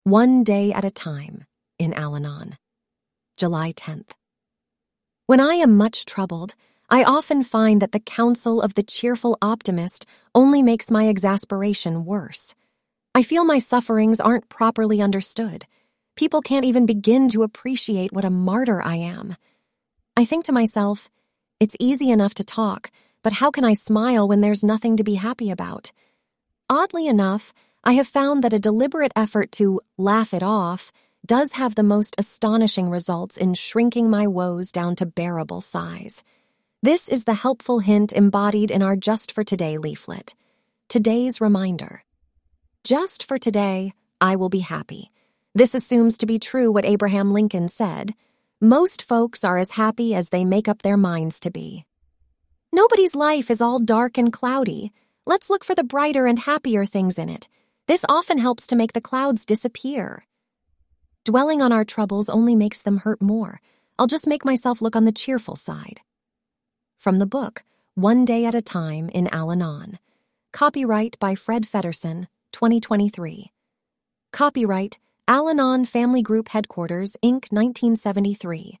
One Day at a Time in Al-Anon, July 10th. When I am much troubled, I often find that the counsel of the cheerful optimist only makes my exasperation worse. I feel my sufferings aren't properly understood. People can't even begin to appreciate what a martyr I am. I think to myself, it's easy enough to talk, but how can I smile when there's nothing to be happy about? Oddly enough, I have found that a deliberate effort to laugh it off does have the most astonishing results in shrinking my woes down to bearable size. This is the helpful hint embodied in our Just for Today leaflet. Today's reminder. Just for today, I will be happy. This assumes to be true what Abraham Lincoln said. Most folks are as happy as they make up their minds to be. Nobody's life is all dark and cloudy. Let's look for the brighter and happier things in it. This often helps to make the clouds disappear. Dwelling on our troubles only makes them hurt more. I'll just make myself look on the cheerful side. From the book, One Day at a Time in Al-Anon. Copyright by Fred Feddersen, 2023. Copyright Al-Anon Family Group Headquarters, Inc., 1973.